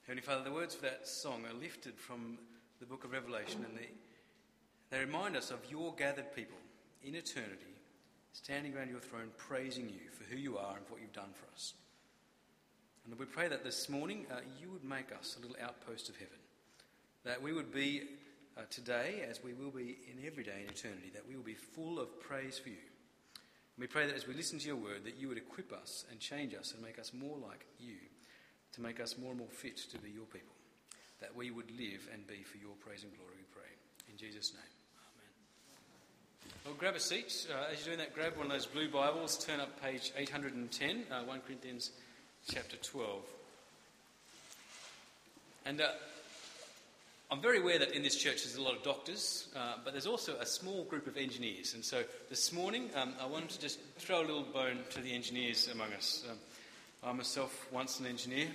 Heavenly Father, the words of that song are lifted from the book of Revelation, and they remind us of your gathered people in eternity, standing around your throne, praising you for who you are and for what you've done for us. And we pray that this morning you would make us a little outpost of heaven, that we would be today, as we will be in every day in eternity, that we will be full of praise for you. And we pray that as we listen to your word, that you would equip us and change us and make us more like you, to make us more and more fit to be your people, that we would live and be for your praise and glory, we pray. In Jesus' name, amen. Well, grab a seat. As you're doing that, grab one of those blue Bibles, turn up page 810, 1 Corinthians chapter 12. And I'm very aware that in this church there's a lot of doctors, but there's also a small group of engineers. And so this morning I wanted to just throw a little bone to the engineers among us. I myself once an engineer.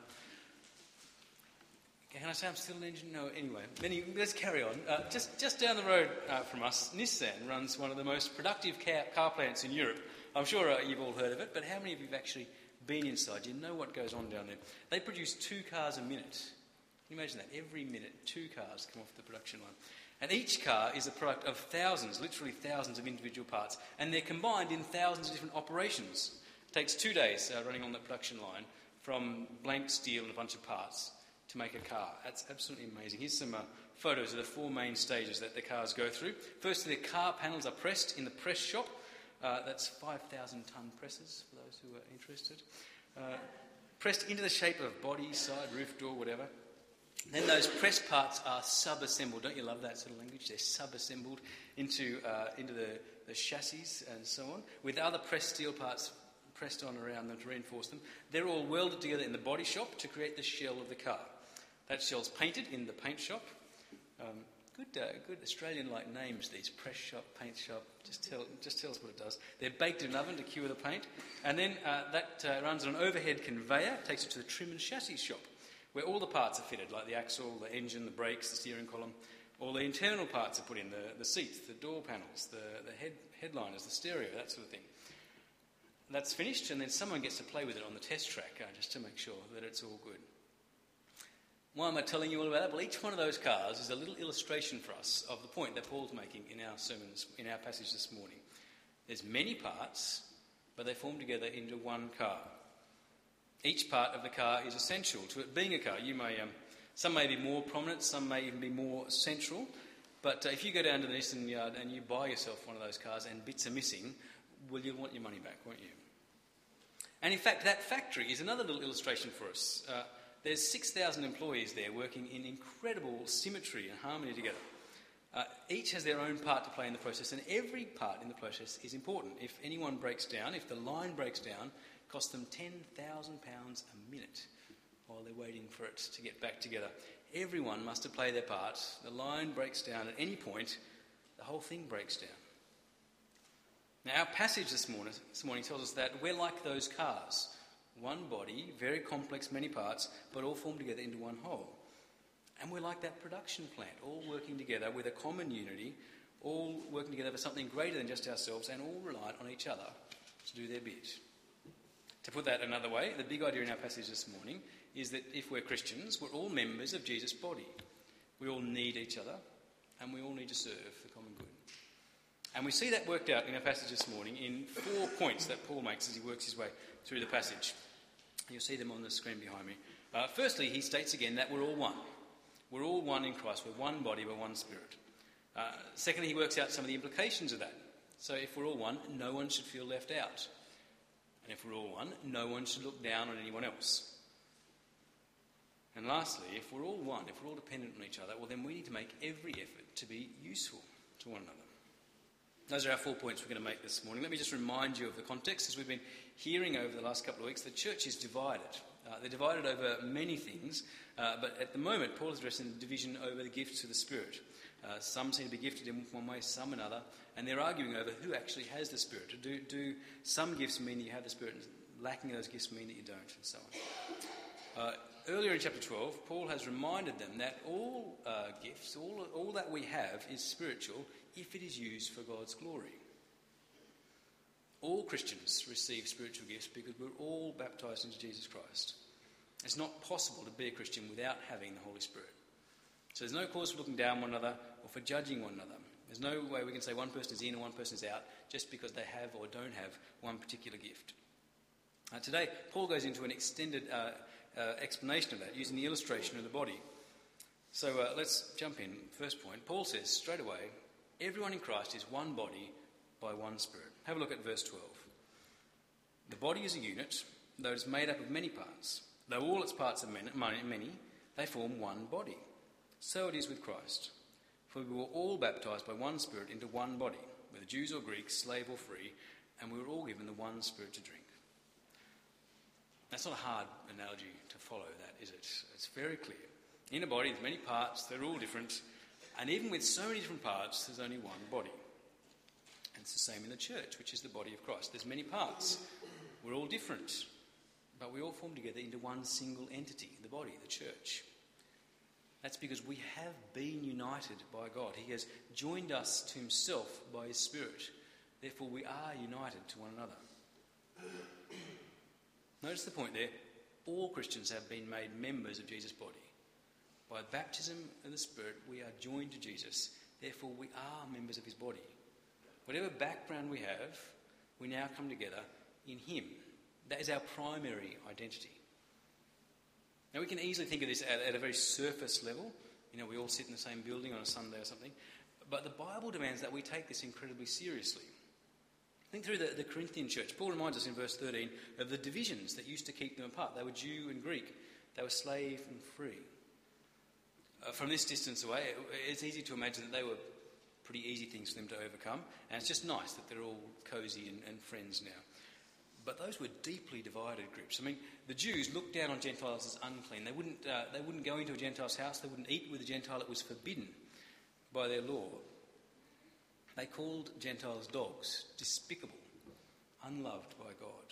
Can I say I'm still an engineer? No, anyway. Let's carry on. Just down the road from us, Nissan runs one of the most productive car plants in Europe. I'm sure you've all heard of it, but how many of you have actually been inside? You know what goes on down there. They produce 2 cars a minute. Can you imagine that? Every minute, 2 cars come off the production line. And each car is a product of thousands, literally thousands of individual parts, and they're combined in thousands of different operations. It takes 2 days running on the production line from blank steel and a bunch of parts to make a car. That's absolutely amazing. Here's some photos of the 4 main stages that the cars go through. Firstly, the car panels are pressed in the press shop. That's 5,000-ton presses, for those who are interested. Pressed into the shape of body, side, roof, door, whatever. Then those press parts are sub-assembled. Don't you love that sort of language? They're sub-assembled into the chassis and so on, with other pressed steel parts pressed on around them to reinforce them. They're all welded together in the body shop to create the shell of the car. That shell's painted in the paint shop. Good Australian-like names, these: press shop, paint shop. Just tell us what it does. They're baked in an oven to cure the paint, and then that runs on an overhead conveyor, takes it to the trim and chassis shop, where all the parts are fitted, like the axle, the engine, the brakes, the steering column. All the internal parts are put in, the seats, the door panels, the headliners, the stereo, that sort of thing. That's finished, and then someone gets to play with it on the test track, just to make sure that it's all good. Why am I telling you all about that? Well, each one of those cars is a little illustration for us of the point that Paul's making in our sermons, in our passage this morning. There's many parts, but they form together into one car. Each part of the car is essential to it being a car. Some may be more prominent, some may even be more central, but if you go down to the Nissan yard and you buy yourself one of those cars and bits are missing, well, you'll want your money back, won't you? And in fact, that factory is another little illustration for us. There's 6,000 employees there working in incredible symmetry and harmony together. Each has their own part to play in the process, and every part in the process is important. If anyone breaks down, if the line breaks down, it costs them £10,000 a minute while they're waiting for it to get back together. Everyone must have played their part. The line breaks down at any point, the whole thing breaks down. Now, our passage this morning tells us that we're like those cars. One body, very complex, many parts, but all formed together into one whole. And we're like that production plant, all working together with a common unity, all working together for something greater than just ourselves, and all reliant on each other to do their bit. To put that another way, the big idea in our passage this morning is that if we're Christians, we're all members of Jesus' body. We all need each other, and we all need to serve the common good. And we see that worked out in our passage this morning in 4 points that Paul makes as he works his way through the passage. You'll see them on the screen behind me. Firstly, he states again that we're all one. We're all one in Christ. We're one body, we're one spirit. Secondly, he works out some of the implications of that. So if we're all one, no one should feel left out. And if we're all one, no one should look down on anyone else. And lastly, if we're all one, if we're all dependent on each other, well, then we need to make every effort to be useful to one another. Those are our 4 points we're going to make this morning. Let me just remind you of the context. As we've been hearing over the last couple of weeks, the church is divided. They're divided over many things, but at the moment, Paul is addressing the division over the gifts of the Spirit. Some seem to be gifted in one way, some another, and they're arguing over who actually has the Spirit. Do some gifts mean that you have the Spirit, and lacking those gifts mean that you don't, and so on. Earlier in chapter 12, Paul has reminded them that all gifts, all that we have is spiritual if it is used for God's glory. All Christians receive spiritual gifts because we're all baptised into Jesus Christ. It's not possible to be a Christian without having the Holy Spirit. So there's no cause for looking down on one another or for judging one another. There's no way we can say one person is in and one person is out just because they have or don't have one particular gift. Today, Paul goes into an extended explanation of that using the illustration of the body. So let's jump in. First point, Paul says straight away, everyone in Christ is one body by one Spirit. Have a look at verse 12. The body is a unit, though it is made up of many parts. Though all its parts are many, they form one body. So it is with Christ. For we were all baptised by one Spirit into one body, whether Jews or Greeks, slave or free, and we were all given the one Spirit to drink. That's not a hard analogy to follow, that is it? It's very clear. In a body, there's many parts, they're all different, and even with so many different parts, there's only one body. And it's the same in the church, which is the body of Christ. There's many parts. We're all different, but we all form together into one single entity, the body, the church. That's because we have been united by God. He has joined us to himself by his Spirit. Therefore, we are united to one another. Notice the point there. All Christians have been made members of Jesus' body. By baptism of the Spirit, we are joined to Jesus. Therefore, we are members of his body. Whatever background we have, we now come together in him. That is our primary identity. Now, we can easily think of this at a very surface level. You know, we all sit in the same building on a Sunday or something. But the Bible demands that we take this incredibly seriously. Think through the Corinthian church. Paul reminds us in verse 13 of the divisions that used to keep them apart. They were Jew and Greek. They were slave and free. From this distance away, it's easy to imagine that they were pretty easy things for them to overcome. And it's just nice that they're all cosy and friends now. But those were deeply divided groups. I mean, the Jews looked down on Gentiles as unclean. They wouldn't go into a Gentile's house. They wouldn't eat with a Gentile. It was forbidden by their law. They called Gentiles dogs, despicable, unloved by God.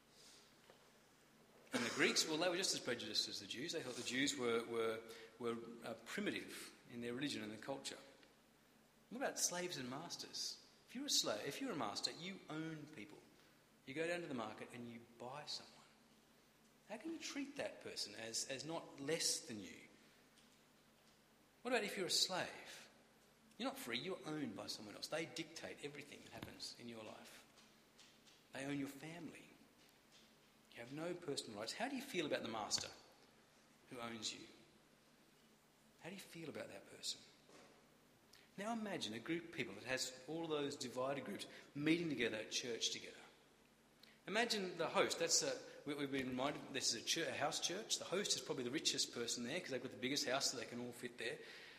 And the Greeks, well, they were just as prejudiced as the Jews. They thought the Jews were primitive in their religion and their culture. What about slaves and masters? If you're a slave, if you're a master, you own people. You go down to the market and you buy someone. How can you treat that person as not less than you? What about if you're a slave? You're not free, you're owned by someone else. They dictate everything that happens in your life. They own your family. You have no personal rights. How do you feel about the master who owns you? How do you feel about that person? Now imagine a group of people that has all those divided groups meeting together at church together. Imagine the host. We've been reminded this is a house church. The host is probably the richest person there because they've got the biggest house so they can all fit there.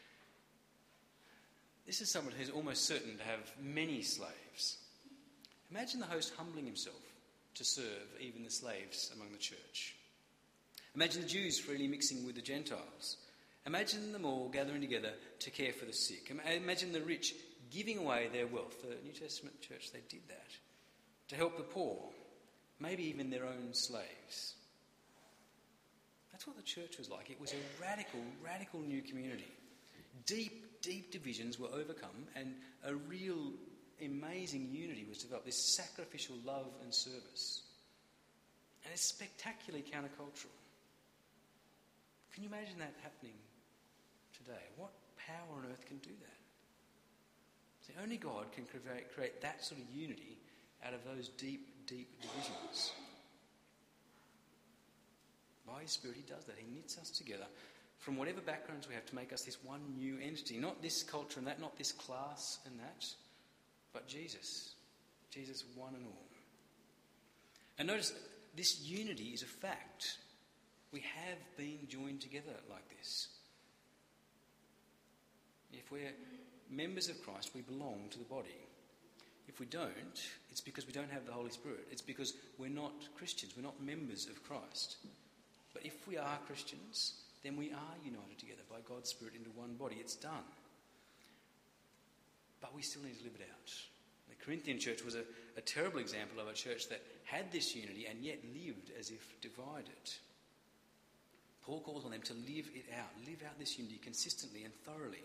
This is someone who's almost certain to have many slaves. Imagine the host humbling himself to serve even the slaves among the church. Imagine the Jews freely mixing with the Gentiles. Imagine them all gathering together to care for the sick. Imagine the rich giving away their wealth. The New Testament church, they did that. To help the poor. Maybe even their own slaves. That's what the church was like. It was a radical new community. Deep divisions were overcome and a real amazing unity was developed. This sacrificial love and service. And it's spectacularly countercultural. Can you imagine that happening today? What power on earth can do that? See, only God can create that sort of unity out of those deep divisions. By his Spirit, he does that. He knits us together from whatever backgrounds we have to make us this one new entity. Not this culture and that, not this class and that, but Jesus. Jesus one and all. And notice, this unity is a fact. We have been joined together like this. If we're members of Christ, we belong to the body. If we don't, it's because we don't have the Holy Spirit. It's because we're not Christians. We're not members of Christ. But if we are Christians, then we are united together by God's Spirit into one body. It's done. But we still need to live it out. The Corinthian church was a terrible example of a church that had this unity and yet lived as if divided. Paul calls on them to live it out. Live out this unity consistently and thoroughly.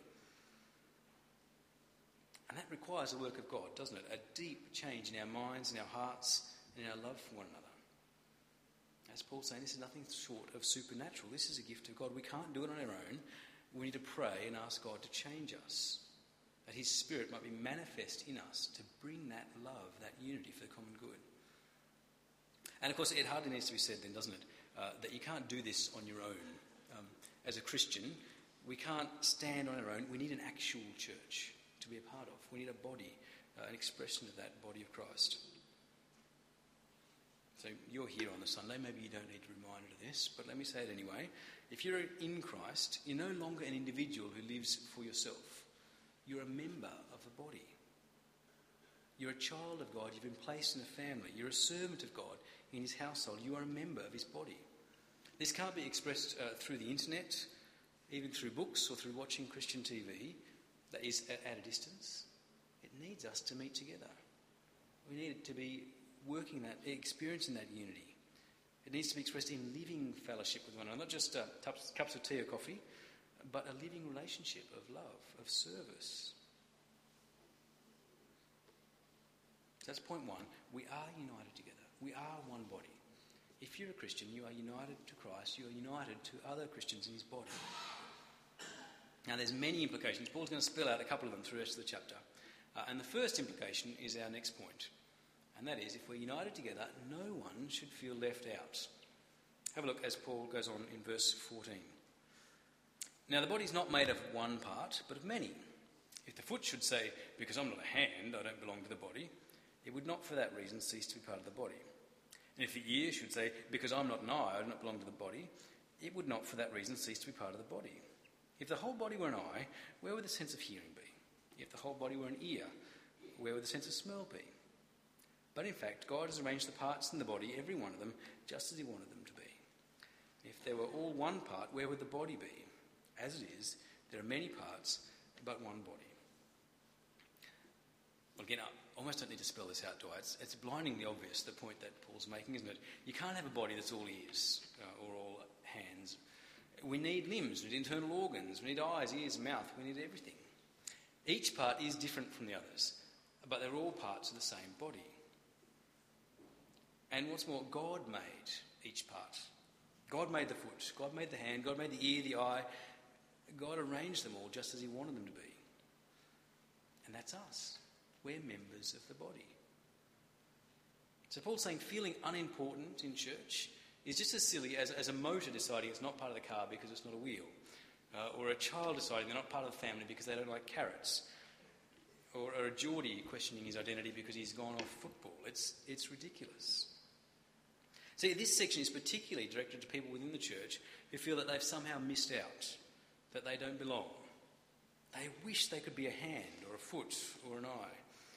And that requires the work of God, doesn't it? A deep change in our minds, in our hearts, and in our love for one another. As Paul's saying, this is nothing short of supernatural. This is a gift of God. We can't do it on our own. We need to pray and ask God to change us, that his Spirit might be manifest in us to bring that love, that unity for the common good. And of course, it hardly needs to be said then, doesn't it, that you can't do this on your own. As a Christian, we can't stand on our own. We need an actual church to be a part of. We need a body, an expression of that body of Christ. So you're here on a Sunday, maybe you don't need reminded of this, but let me say it anyway. If you're in Christ, you're no longer an individual who lives for yourself. You're a member of the body. You're a child of God. You've been placed in a family. You're a servant of God in his household. You are a member of his body. This can't be expressed through the internet, even through books or through watching Christian TV that is at a distance. It needs us to meet together. We need to be working that, experiencing that unity. It needs to be expressed in living fellowship with one another, not just cups of tea or coffee, but a living relationship of love, of service. So that's point one. We are united together. We are one body. If you're a Christian, you are united to Christ. You are united to other Christians in his body. Now, there's many implications. Paul's going to spell out a couple of them through the rest of the chapter. And the first implication is our next point. And that is, if we're united together, no one should feel left out. Have a look as Paul goes on in verse 14. Now, the body's not made of one part, but of many. If the foot should say, because I'm not a hand, I don't belong to the body, it would not for that reason cease to be part of the body. And if the ear should say, because I'm not an eye, I do not belong to the body, it would not for that reason cease to be part of the body. If the whole body were an eye, where would the sense of hearing be? If the whole body were an ear, where would the sense of smell be? But in fact, God has arranged the parts in the body, every one of them, just as he wanted them to be. If they were all one part, where would the body be? As it is, there are many parts, but one body. Well, again, I almost don't need to spell this out, do I? It's blindingly obvious, the point that Paul's making, isn't it? You can't have a body that's all ears or all hands. We need limbs, we need internal organs, we need eyes, ears, mouth, we need everything. Each part is different from the others, but they're all parts of the same body. And what's more, God made each part. God made the foot, God made the hand, God made the ear, the eye. God arranged them all just as he wanted them to be. And that's us. We're members of the body. So Paul's saying feeling unimportant in church is just as silly as a motor deciding it's not part of the car because it's not a wheel. Or a child deciding they're not part of the family because they don't like carrots. Or a Geordie questioning his identity because he's gone off football. It's ridiculous. See, this section is particularly directed to people within the church who feel that they've somehow missed out, that they don't belong. They wish they could be a hand or a foot or an eye.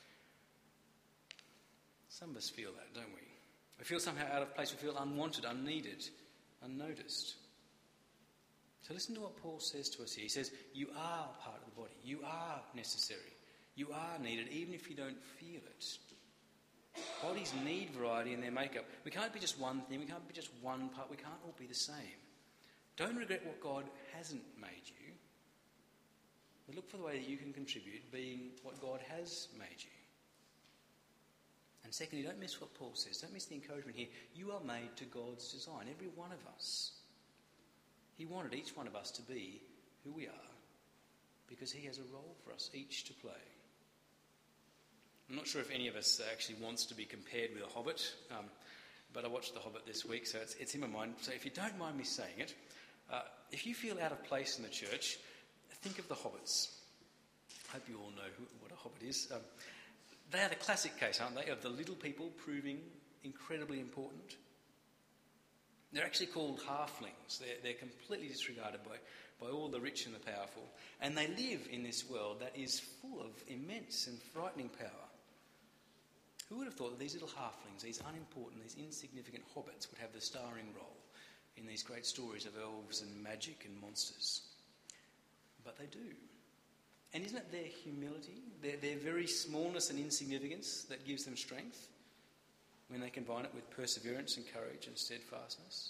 Some of us feel that, don't we? We feel somehow out of place. We feel unwanted, unneeded, unnoticed. So listen to what Paul says to us here. He says, you are part of the body. You are necessary. You are needed, even if you don't feel it. Bodies need variety in their makeup. We can't be just one thing. We can't be just one part. We can't all be the same. Don't regret what God hasn't made you. But look for the way that you can contribute, being what God has made you. And secondly, don't miss what Paul says. Don't miss the encouragement here. You are made to God's design, every one of us. He wanted each one of us to be who we are because he has a role for us each to play. I'm not sure if any of us actually wants to be compared with a hobbit, but I watched The Hobbit this week, so it's in my mind. So if you don't mind me saying it, if you feel out of place in the church, think of the hobbits. I hope you all know what a hobbit is. They are the classic case, aren't they, of the little people proving incredibly important. They're actually called halflings. They're completely disregarded by all the rich and the powerful. And they live in this world that is full of immense and frightening power. Who would have thought that these little halflings, these unimportant, these insignificant hobbits would have the starring role in these great stories of elves and magic and monsters? But they do. And isn't it their humility, their very smallness and insignificance that gives them strength when they combine it with perseverance and courage and steadfastness?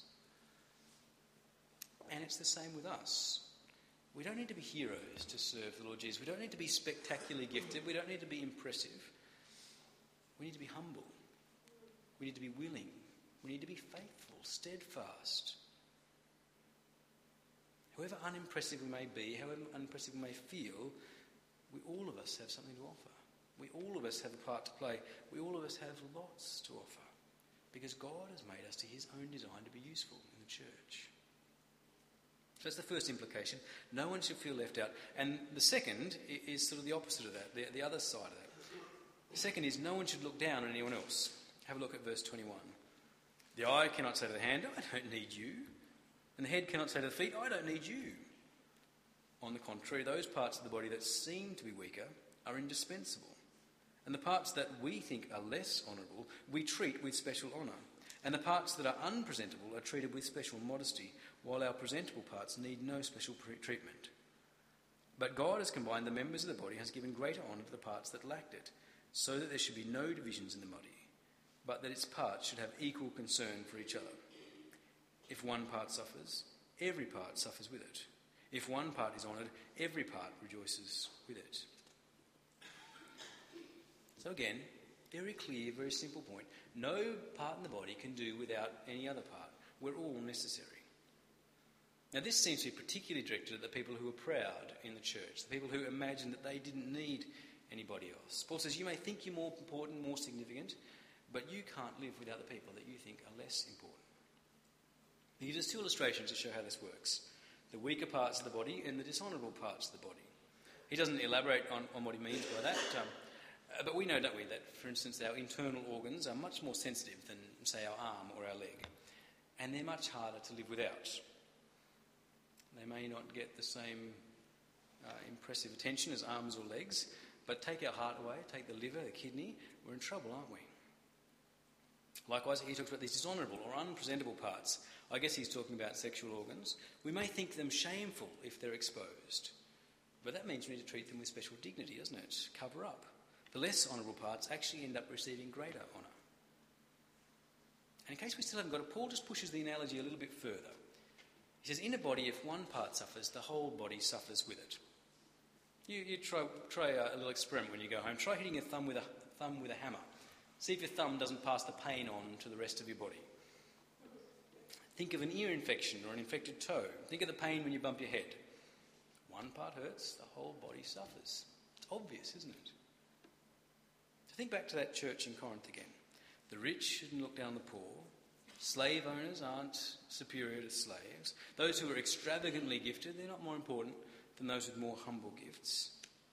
And it's the same with us. We don't need to be heroes to serve the Lord Jesus. We don't need to be spectacularly gifted. We don't need to be impressive. We need to be humble. We need to be willing. We need to be faithful, steadfast. However unimpressive we may be, however unimpressive we may feel, all of us have something to offer. All of us have a part to play. All of us have lots to offer. Because God has made us to his own design to be useful in the church. So that's the first implication. No one should feel left out. And the second is sort of the opposite of that, the other side of that. The second is no one should look down on anyone else. Have a look at verse 21. The eye cannot say to the hand, I don't need you. And the head cannot say to the feet, I don't need you. On the contrary, those parts of the body that seem to be weaker are indispensable. And the parts that we think are less honourable, we treat with special honour. And the parts that are unpresentable are treated with special modesty, while our presentable parts need no special treatment. But God has combined the members of the body, has given greater honour to the parts that lacked it, so that there should be no divisions in the body, but that its parts should have equal concern for each other. If one part suffers, every part suffers with it. If one part is honoured, every part rejoices with it. So again, very clear, very simple point. No part in the body can do without any other part. We're all necessary. Now this seems to be particularly directed at the people who are proud in the church, the people who imagine that they didn't need anybody else. Paul says, you may think you're more important, more significant, but you can't live without the people that you think are less important. He gives us two illustrations to show how this works. The weaker parts of the body and the dishonourable parts of the body. He doesn't elaborate on what he means by that, but we know, don't we, that, for instance, our internal organs are much more sensitive than, say, our arm or our leg, and they're much harder to live without. They may not get the same impressive attention as arms or legs, but take our heart away, take the liver, the kidney, we're in trouble, aren't we? Likewise, he talks about these dishonourable or unpresentable parts. I guess he's talking about sexual organs. We may think them shameful if they're exposed, but that means we need to treat them with special dignity, doesn't it? Cover up. The less honourable parts actually end up receiving greater honour. And in case we still haven't got it, Paul just pushes the analogy a little bit further. He says, in a body, if one part suffers, the whole body suffers with it. You try a little experiment when you go home. Try hitting your thumb with a hammer. See if your thumb doesn't pass the pain on to the rest of your body. Think of an ear infection or an infected toe. Think of the pain when you bump your head. One part hurts, the whole body suffers. It's obvious, isn't it? So think back to that church in Corinth again. The rich shouldn't look down on the poor. Slave owners aren't superior to slaves. Those who are extravagantly gifted, they're not more important than those with more humble gifts.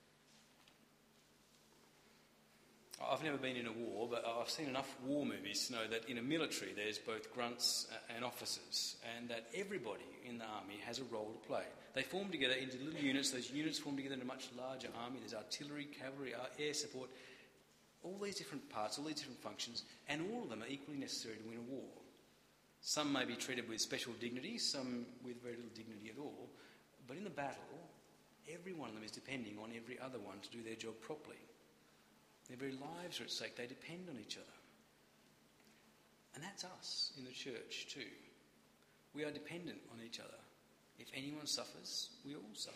I've never been in a war, but I've seen enough war movies to know that in a military there's both grunts and officers, and that everybody in the army has a role to play. They form together into little units. Those units form together in a much larger army. There's artillery, cavalry, air support, all these different parts, all these different functions, and all of them are equally necessary to win a war. Some may be treated with special dignity, some with very little dignity at all, but in the battle, every one of them is depending on every other one to do their job properly. Their very lives are at stake. They depend on each other. And that's us in the church too. We are dependent on each other. If anyone suffers, we all suffer.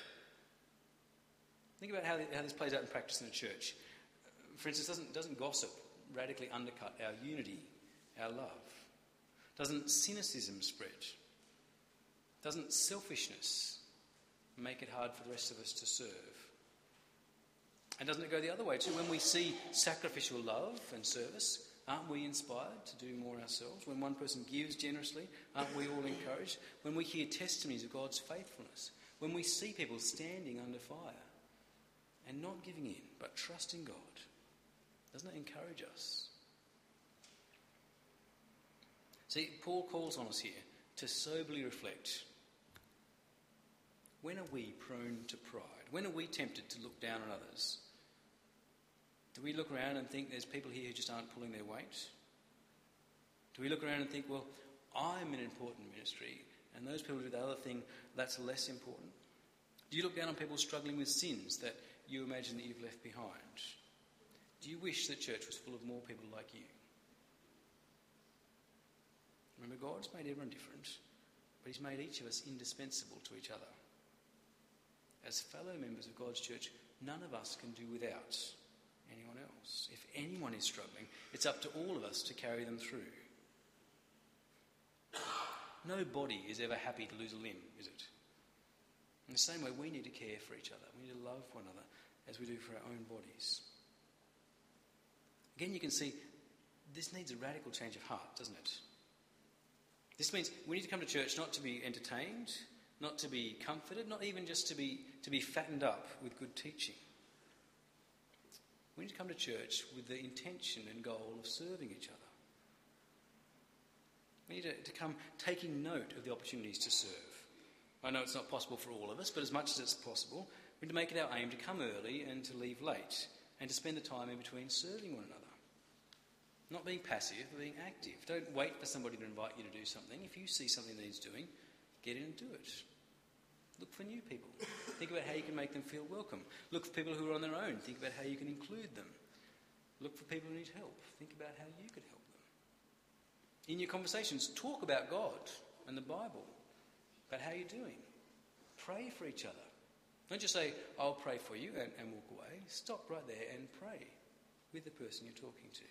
Think about how this plays out in practice in the church. For instance, doesn't gossip radically undercut our unity, our love? Doesn't cynicism spread? Doesn't selfishness make it hard for the rest of us to serve? And doesn't it go the other way too? When we see sacrificial love and service, aren't we inspired to do more ourselves? When one person gives generously, aren't we all encouraged? When we hear testimonies of God's faithfulness, when we see people standing under fire and not giving in, but trusting God, doesn't it encourage us? See, Paul calls on us here to soberly reflect. When are we prone to pride? When are we tempted to look down on others? Do we look around and think there's people here who just aren't pulling their weight? Do we look around and think, well, I'm in an important ministry, and those people who do the other thing, that's less important? Do you look down on people struggling with sins that you imagine that you've left behind? Do you wish the church was full of more people like you? Remember, God's made everyone different, but he's made each of us indispensable to each other. As fellow members of God's church, none of us can do without anyone else. If anyone is struggling, it's up to all of us to carry them through. No body is ever happy to lose a limb, is it? In the same way, we need to care for each other. We need to love one another as we do for our own bodies. Again, you can see this needs a radical change of heart, doesn't it? This means we need to come to church not to be entertained, not to be comforted, not even just to be fattened up with good teaching. We need to come to church with the intention and goal of serving each other. We need to come taking note of the opportunities to serve. I know it's not possible for all of us, but as much as it's possible, we need to make it our aim to come early and to leave late, and to spend the time in between serving one another. Not being passive, but being active. Don't wait for somebody to invite you to do something. If you see something that needs doing, get in and do it. Look for new people. Think about how you can make them feel welcome. Look for people who are on their own. Think about how you can include them. Look for people who need help. Think about how you could help them. In your conversations, talk about God and the Bible, about how you're doing. Pray for each other. Don't just say, I'll pray for you, and walk away. Stop right there and pray with the person you're talking to.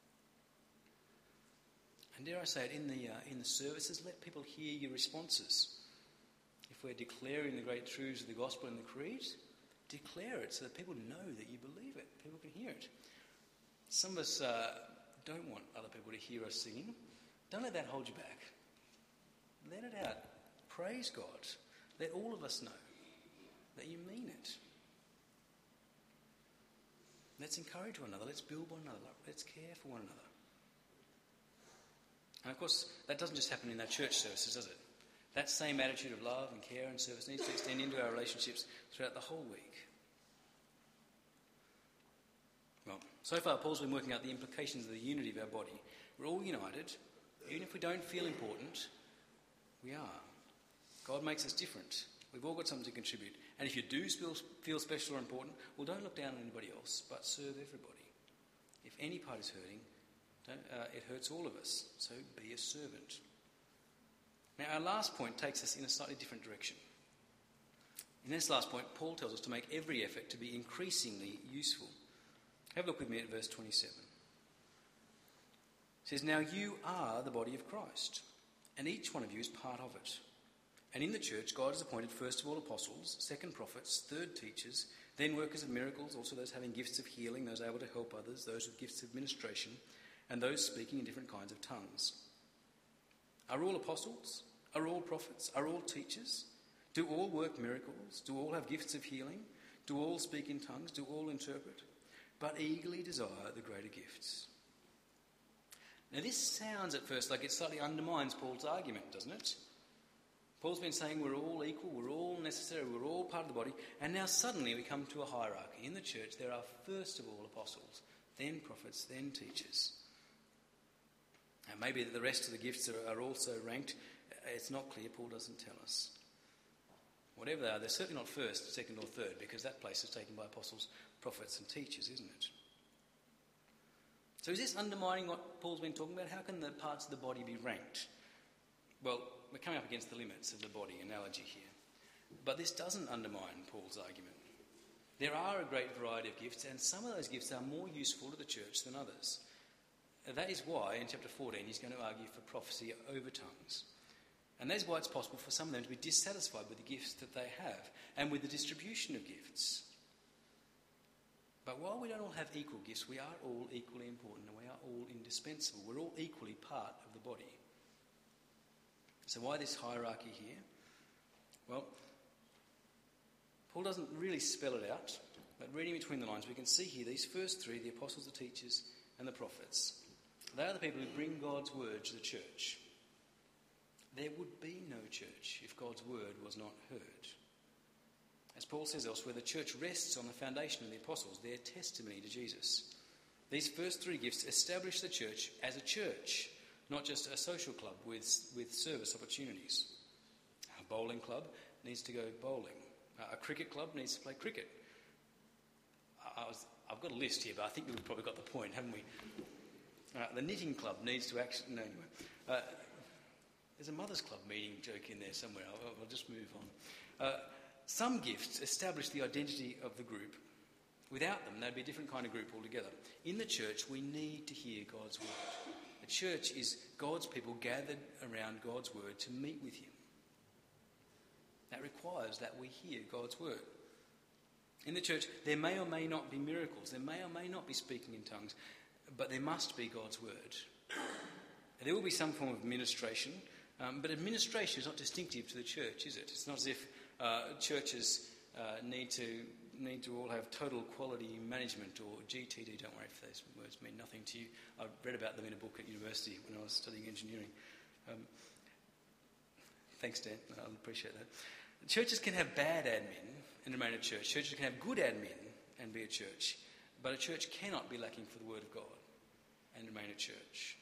And dare I say it, in the services, let people hear your responses. If we're declaring the great truths of the gospel and the creed, declare it so that people know that you believe it. People can hear it. Some of us don't want other people to hear us singing. Don't let that hold you back. Let it out. Praise God. Let all of us know that you mean it. Let's encourage one another. Let's build one another up. Let's care for one another. And of course, that doesn't just happen in our church services, does it? That same attitude of love and care and service needs to extend into our relationships throughout the whole week. Well, so far Paul's been working out the implications of the unity of our body. We're all united. Even if we don't feel important, we are. God makes us different. We've all got something to contribute. And if you do feel special or important, well, don't look down on anybody else, but serve everybody. If any part is hurting, it hurts all of us. So be a servant. Now, our last point takes us in a slightly different direction. In this last point, Paul tells us to make every effort to be increasingly useful. Have a look with me at verse 27. It says, "Now you are the body of Christ, and each one of you is part of it. And in the church, God has appointed first of all apostles, second prophets, third teachers, then workers of miracles, also those having gifts of healing, those able to help others, those with gifts of administration, and those speaking in different kinds of tongues. Are all apostles? Are all prophets? Are all teachers? Do all work miracles? Do all have gifts of healing? Do all speak in tongues? Do all interpret? But eagerly desire the greater gifts." Now this sounds at first like it slightly undermines Paul's argument, doesn't it? Paul's been saying we're all equal, we're all necessary, we're all part of the body, and now suddenly we come to a hierarchy. In the church there are first of all apostles, then prophets, then teachers. And maybe the rest of the gifts are also ranked. It's not clear. Paul doesn't tell us. Whatever they are, they're certainly not first, second or third, because that place is taken by apostles, prophets and teachers, isn't it? So is this undermining what Paul's been talking about? How can the parts of the body be ranked? Well, we're coming up against the limits of the body analogy here. But this doesn't undermine Paul's argument. There are a great variety of gifts, and some of those gifts are more useful to the church than others. That is why, in chapter 14, he's going to argue for prophecy over tongues. And that is why it's possible for some of them to be dissatisfied with the gifts that they have and with the distribution of gifts. But while we don't all have equal gifts, we are all equally important and we are all indispensable. We're all equally part of the body. So why this hierarchy here? Well, Paul doesn't really spell it out, but reading between the lines, we can see here these first three, the apostles, the teachers, and the prophets. They are the people who bring God's word to the church. There would be no church if God's word was not heard. As Paul says elsewhere, the church rests on the foundation of the apostles, their testimony to Jesus. These first three gifts establish the church as a church, not just a social club with service opportunities. A bowling club needs to go bowling. A cricket club needs to play cricket. I've got a list here, but I think we've probably got the point, haven't we? The knitting club needs to actually... No, anyway. There's a Mothers Club meeting joke in there somewhere. I'll just move on. Some gifts establish the identity of the group. Without them, they'd be a different kind of group altogether. In the church, we need to hear God's word. The church is God's people gathered around God's word to meet with him. That requires that we hear God's word. In the church, there may or may not be miracles. There may or may not be speaking in tongues. But there must be God's word. There will be some form of administration. But administration is not distinctive to the church, is it? It's not as if churches need to all have total quality management or GTD. Don't worry if those words mean nothing to you. I read about them in a book at university when I was studying engineering. Thanks, Dan. I appreciate that. Churches can have bad admin and remain a church. Churches can have good admin and be a church. But a church cannot be lacking for the word of God and remain a church.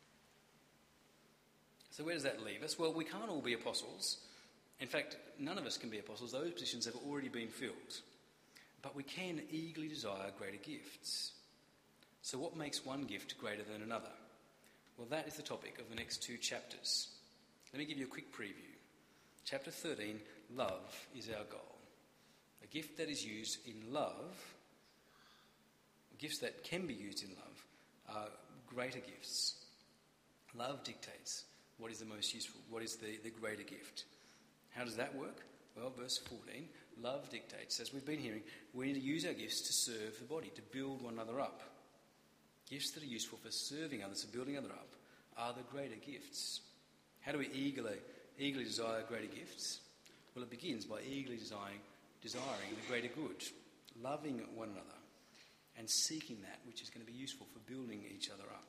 So where does that leave us? Well, we can't all be apostles. In fact, none of us can be apostles. Those positions have already been filled. But we can eagerly desire greater gifts. So what makes one gift greater than another? Well, that is the topic of the next 2 chapters. Let me give you a quick preview. Chapter 13, love is our goal. A gift that is used in love, gifts that can be used in love, are greater gifts. Love dictates what is the most useful, what is the greater gift. How does that work? Well, verse 14, love dictates, as we've been hearing, we need to use our gifts to serve the body, to build one another up. Gifts that are useful for serving others, for building others up, are the greater gifts. How do we eagerly desire greater gifts? Well, it begins by eagerly desiring the greater good, loving one another, and seeking that which is going to be useful for building each other up.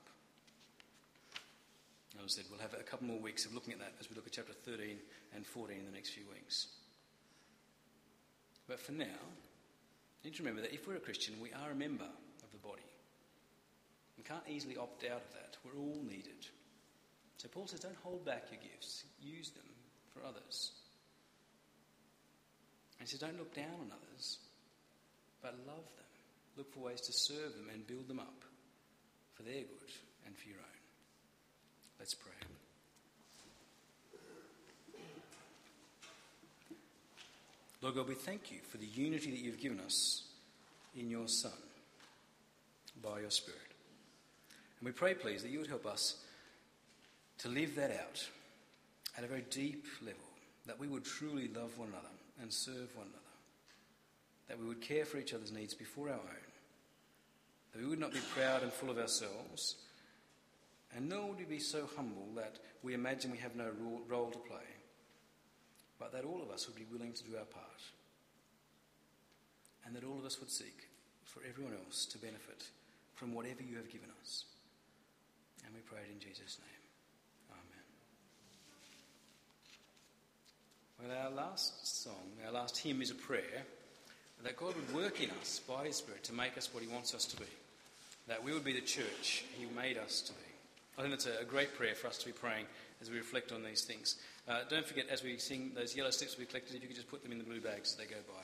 As I said, we'll have a couple more weeks of looking at that as we look at chapter 13 and 14 in the next few weeks. But for now, you need to remember that if we're a Christian, we are a member of the body. We can't easily opt out of that. We're all needed. So Paul says, don't hold back your gifts. Use them for others. And he says, don't look down on others, but love them. Look for ways to serve them and build them up for their good and for your own. Let's pray. Lord God, we thank you for the unity that you've given us in your Son by your Spirit. And we pray, please, that you would help us to live that out at a very deep level, that we would truly love one another and serve one another, that we would care for each other's needs before our own, that we would not be proud and full of ourselves, and nor would we be so humble that we imagine we have no role to play, but that all of us would be willing to do our part, and that all of us would seek for everyone else to benefit from whatever you have given us. And we pray it in Jesus' name. Well, our last song, our last hymn is a prayer that God would work in us by his Spirit to make us what he wants us to be, that we would be the church he made us to be. I think that's a great prayer for us to be praying as we reflect on these things. Don't forget, as we sing, those yellow slips we collected, if you could just put them in the blue bags as they go by.